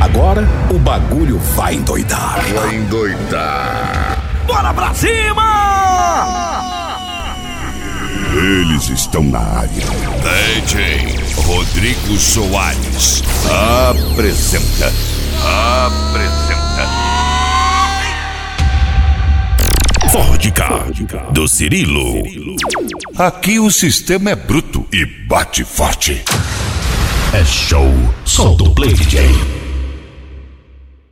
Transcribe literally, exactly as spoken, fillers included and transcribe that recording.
Agora o bagulho vai endoidar. Vai endoidar. Bora pra cima! Eles estão na área. D J Rodrigo Soares apresenta. Apresenta. Vodka do Cirilo. Aqui o sistema é bruto e bate forte. É show. Solta o play, D J.